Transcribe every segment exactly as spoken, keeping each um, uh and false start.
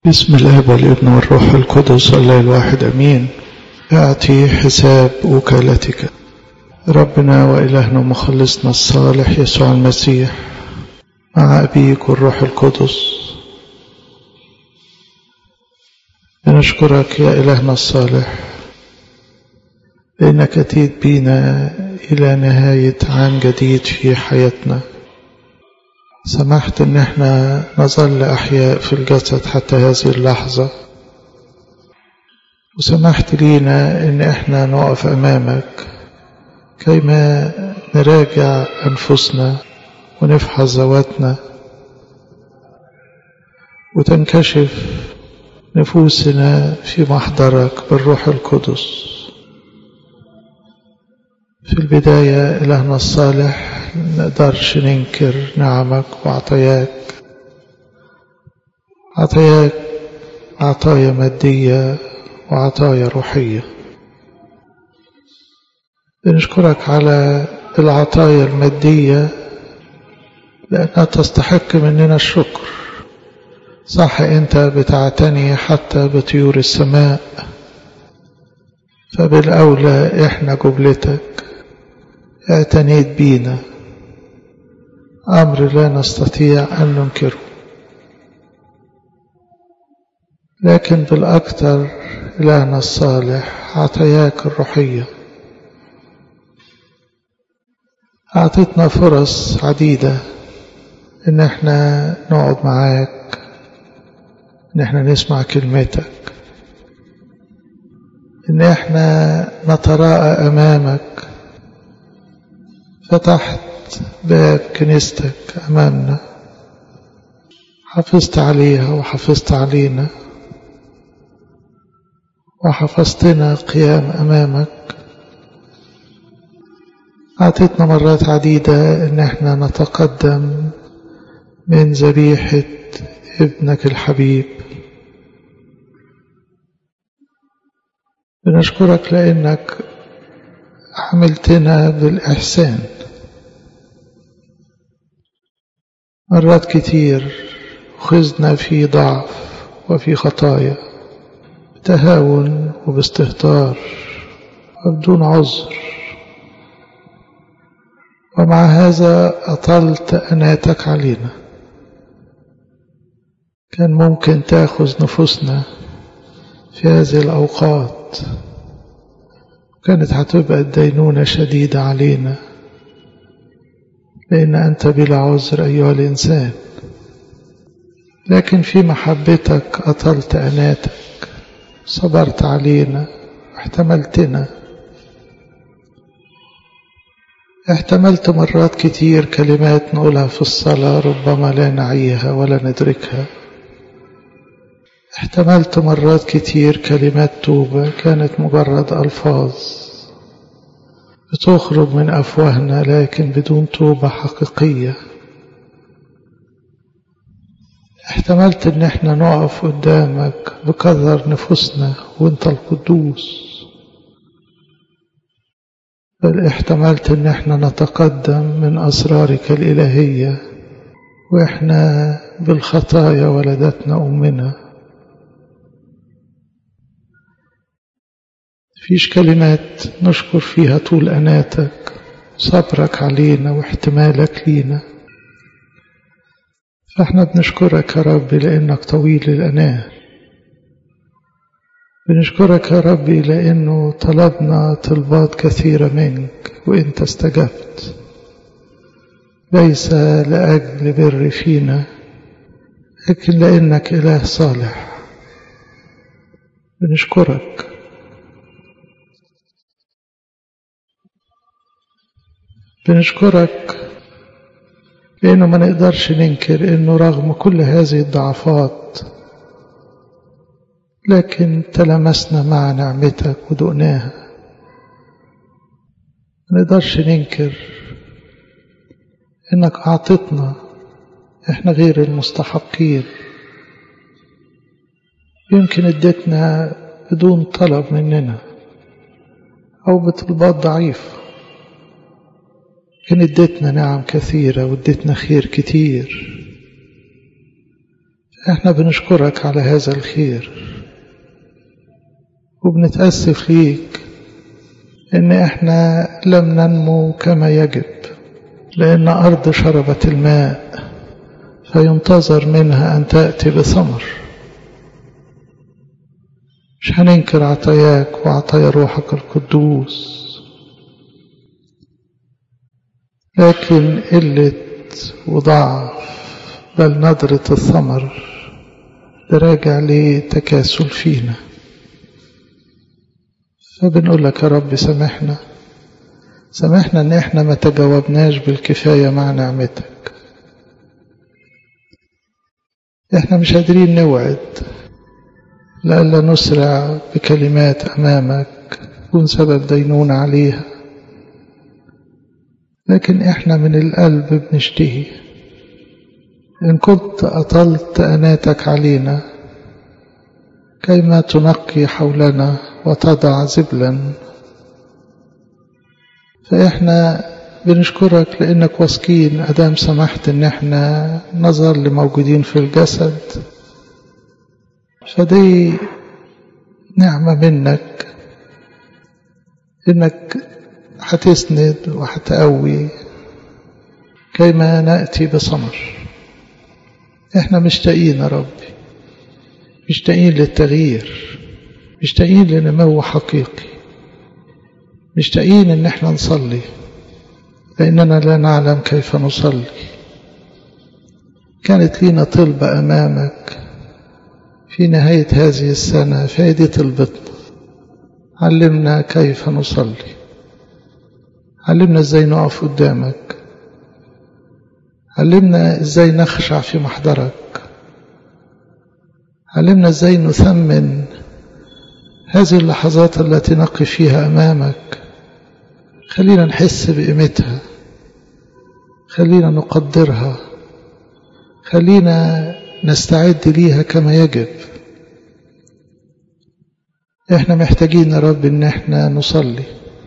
بسم الآب والابن والروح القدس الله الواحد أمين. أعطي حساب وكالتك. ربنا وإلهنا ومخلصنا الصالح يسوع المسيح مع أبيك والروح القدس، نشكرك يا إلهنا الصالح لأنك أتيت بينا إلى نهاية عام جديد في حياتنا. سمحت إن احنا نظل أحياء في الجسد حتى هذه اللحظة، وسمحت لينا إن احنا نقف أمامك كيما نراجع أنفسنا ونفحص ذواتنا وتنكشف نفوسنا في محضرك بالروح القدس. في البداية إلهنا الصالح نقدرش ننكر نعمك وعطاياك، عطاياك عطايا مادية وعطايا روحية. بنشكرك على العطايا المادية لأنها تستحق مننا الشكر. صح أنت بتعتني حتى بطيور السماء، فبالأولى إحنا جبلتك اعتنيت بينا، أمر لا نستطيع أن ننكره. لكن بالأكثر إلهنا الصالح عطاياك الروحية، أعطتنا فرص عديدة إن احنا نقعد معاك، إن احنا نسمع كلمتك، إن احنا نتراءى أمامك. فتحت باب كنيستك أمامنا، حافظت عليها وحافظت علينا وحفظتنا قيام أمامك. أعطيتنا مرات عديدة إن احنا نتقدم من ذبيحة ابنك الحبيب. بنشكرك لأنك عملتنا بالإحسان. مرات كتير خذنا في ضعف وفي خطايا بتهاون وباستهتار وبدون عذر، ومع هذا أطلت أناتك علينا. كان ممكن تأخذ نفوسنا في هذه الأوقات، كانت هتبقى الدينونة شديدة علينا، لأن أنت بلا عذر أيها الإنسان. لكن في محبتك أطلت أناتك، صبرت علينا واحتملتنا. احتملت مرات كتير كلمات نقولها في الصلاة ربما لا نعيها ولا ندركها. احتملت مرات كتير كلمات توبة كانت مجرد ألفاظ بتخرج من أفواهنا لكن بدون توبة حقيقية. احتملت ان احنا نقف قدامك بقدر نفوسنا وانت القدوس، بل احتملت ان احنا نتقدم من أسرارك الإلهية واحنا بالخطايا ولدتنا أمنا. فيش كلمات نشكر فيها طول أناتك، صبرك علينا واحتمالك لينا. فاحنا بنشكرك يا رب لأنك طويل الأناة. بنشكرك يا رب لأنه طلبنا طلبات كثيرة منك وإنت استجبت، ليس لأجل بر فينا لكن لأنك إله صالح. بنشكرك بنشكرك لأنه ما نقدرش ننكر أنه رغم كل هذه الضعفات لكن تلمسنا مع نعمتك ودقناها. ما نقدرش ننكر أنك أعطتنا إحنا غير المستحقين، يمكن اديتنا بدون طلب مننا أو بطلبات ضعيفة، لكن اديتنا نعم كثيرة واديتنا خير كتير. احنا بنشكرك على هذا الخير وبنتأسف ليك ان احنا لم ننمو كما يجب، لان ارض شربت الماء فينتظر منها ان تأتي بثمر. مش هننكر عطاياك وعطايا روحك القدوس، لكن قلة وضعف بل ندرة الثمر ده راجع لتكاسل فينا. فبنقول لك يا رب سامحنا، سامحنا ان احنا ما تجاوبناش بالكفاية مع نعمتك. احنا مش قادرين نوعد لألا نسرع بكلمات أمامك تكون سبب دينونة عليها، لكن احنا من القلب بنشتهي إن كنت أطلت أناتك علينا كيما تنقي حولنا وتضع زبلا. فإحنا بنشكرك لأنك واثقين أدام سمحت إن احنا نظل موجودين في الجسد، فدي نعمة منك إنك هتسند وهتقوي كيما نأتي بثمر. احنا مشتاقين يا ربي، مشتاقين للتغيير، مشتاقين لنمو حقيقي، مشتاقين ان احنا نصلي لاننا لا نعلم كيف نصلي. كانت لينا طلبة امامك في نهاية هذه السنة، فهذه طلبتنا، علمنا كيف نصلي، علمنا ازاي نقف قدامك، علمنا ازاي نخشع في محضرك، علمنا ازاي نثمن هذه اللحظات التي نقف فيها امامك. خلينا نحس بقيمتها، خلينا نقدرها، خلينا نستعد ليها كما يجب. احنا محتاجين يا رب ان احنا نصلي،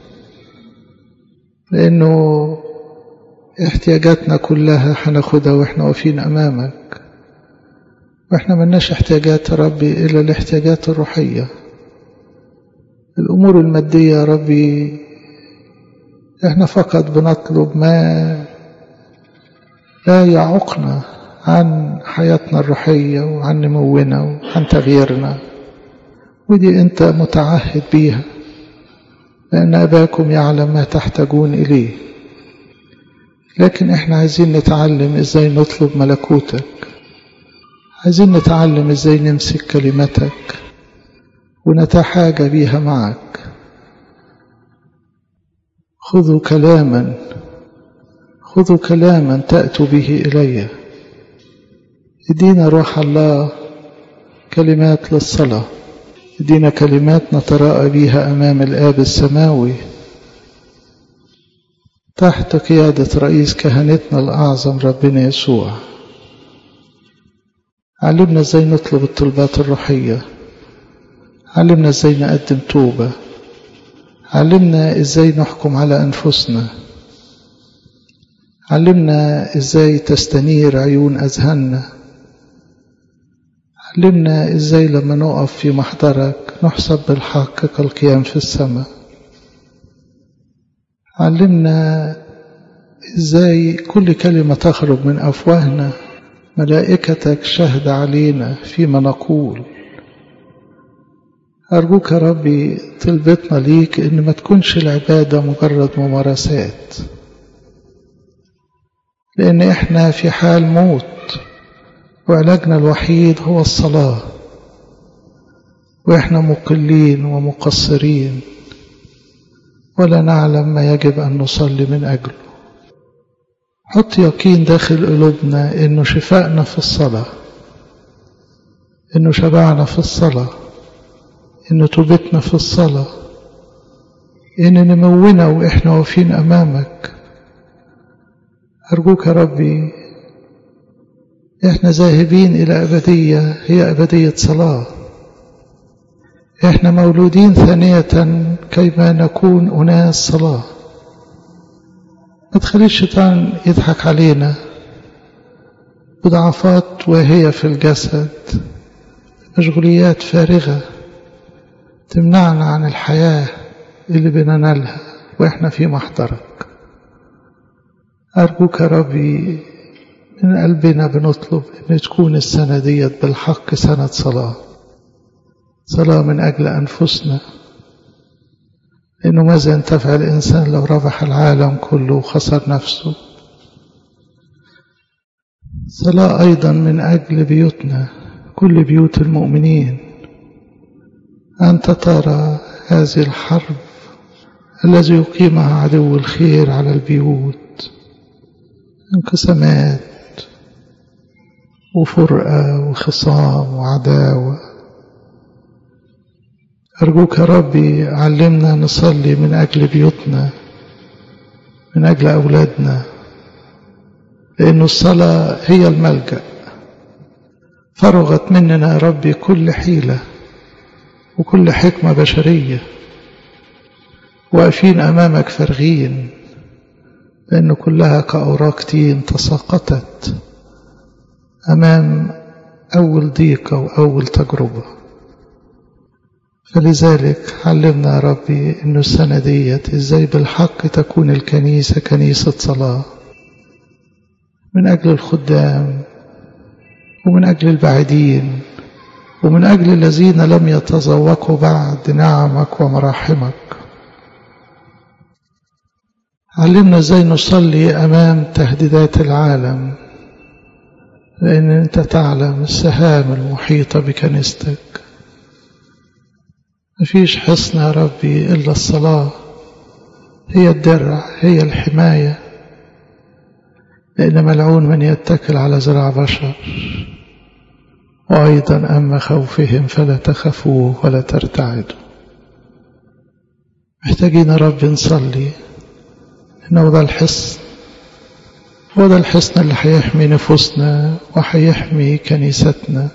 لانه احتياجاتنا كلها هناخدها واحنا واقفين امامك، واحنا ملناش احتياجات يا ربي الا الاحتياجات الروحية. الامور المادية يا ربي احنا فقط بنطلب ما لا يعوقنا عن حياتنا الروحية وعن نمونا وعن تغييرنا، ودي انت متعهد بيها، لان اباكم يعلم ما تحتاجون اليه. لكن احنا عايزين نتعلم ازاي نطلب ملكوتك، عايزين نتعلم ازاي نمسك كلمتك ونتحاجى بيها معك. خذوا كلاما خذوا كلاما تأتوا به إلي. ادينا روح الله كلمات للصلاة، ادينا كلمات نتراءى بها أمام الآب السماوي تحت قيادة رئيس كهنتنا الأعظم ربنا يسوع. علمنا ازاي نطلب الطلبات الروحية، علمنا ازاي نقدم توبة، علمنا ازاي نحكم على أنفسنا، علمنا ازاي تستنير عيون أذهاننا، علمنا ازاي لما نقف في محضرك نحسب بالحق كالقيام في السماء. علمنا ازاي كل كلمة تخرج من أفواهنا ملائكتك شهد علينا فيما نقول. أرجوك يا ربي طلبتنا ليك إن ما تكونش العبادة مجرد ممارسات، لأن إحنا في حال موت وعلاجنا الوحيد هو الصلاة، وإحنا مقلين ومقصرين ولا نعلم ما يجب أن نصلي من أجله. حط يقين داخل قلوبنا إنه شفائنا في الصلاة، إنه شبعنا في الصلاة، إنه توبتنا في الصلاة، إن نمونا وإحنا واقفين أمامك. أرجوك يا ربي إحنا ذاهبين إلى أبدية هي أبدية صلاة. إحنا مولودين ثانية كيما نكون أناس صلاة. ما تخليش الشيطان يضحك علينا وضعفات واهية في الجسد، مشغوليات فارغة تمنعنا عن الحياة اللي بننالها وإحنا في محضرك. أرجوك يا ربي من قلبنا بنطلب أن تكون السنة ديت بالحق سنة صلاة، صلاة من أجل أنفسنا، لأنه ماذا ينتفع الإنسان لو ربح العالم كله وخسر نفسه. صلاة أيضا من أجل بيوتنا، كل بيوت المؤمنين. أنت ترى هذه الحرب الذي يقيمها عدو الخير على البيوت، انقسامات وفرقة وخصام وعداوة. أرجوك يا ربي علمنا نصلي من أجل بيوتنا، من أجل أولادنا، لأن الصلاة هي الملجأ. فرغت مننا يا ربي كل حيلة وكل حكمة بشرية، واقفين أمامك فارغين، لأن كلها كأوراق تين تساقطت أمام أول ضيقة وأول تجربة. فلذلك علمنا يا ربي أن السنة ديت إزاي بالحق تكون الكنيسة كنيسة صلاة، من أجل الخدام ومن أجل البعيدين ومن أجل الذين لم يتذوقوا بعد نعمك ومراحمك. علمنا ازاي نصلي أمام تهديدات العالم، لأن أنت تعلم السهام المحيطة بكنيستك. مفيش حصن يا ربي إلا الصلاة، هي الدرع، هي الحماية، لأن ملعون من يتكل على ذراع بشر. وأيضا أما خوفهم فلا تخافوه ولا ترتعدوا. محتاجين يا رب نصلي إنه ده الحصن، هو ده الحصن اللي هيحمي نفوسنا وهيحمي كنيستنا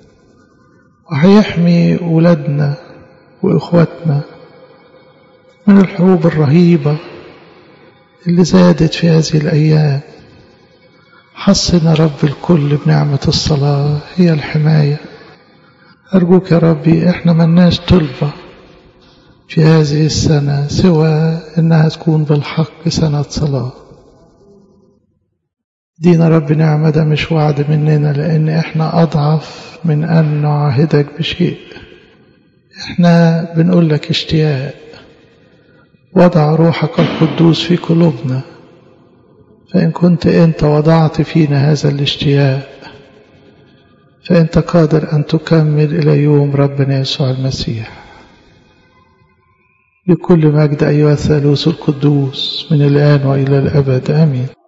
وهيحمي أولادنا وإخواتنا من الحروب الرهيبة اللي زادت في هذه الأيام. حصن يا رب الكل بنعمة الصلاة، هي الحماية. أرجوك يا ربي إحنا ملناش طلبة في هذه السنة سوى إنها تكون بالحق سنة صلاة. دينا رب نعمة، ده مش وعد مننا، لأن إحنا أضعف من أن نعاهدك بشيء. إحنا بنقول لك اشتياق، وضع روحك القدوس في قلوبنا، فإن كنت أنت وضعت فينا هذا الاشتياق فأنت قادر أن تكمل إلى يوم ربنا يسوع المسيح. بكل مجد أيها الثالوث القدوس من الآن وإلى الأبد، آمين.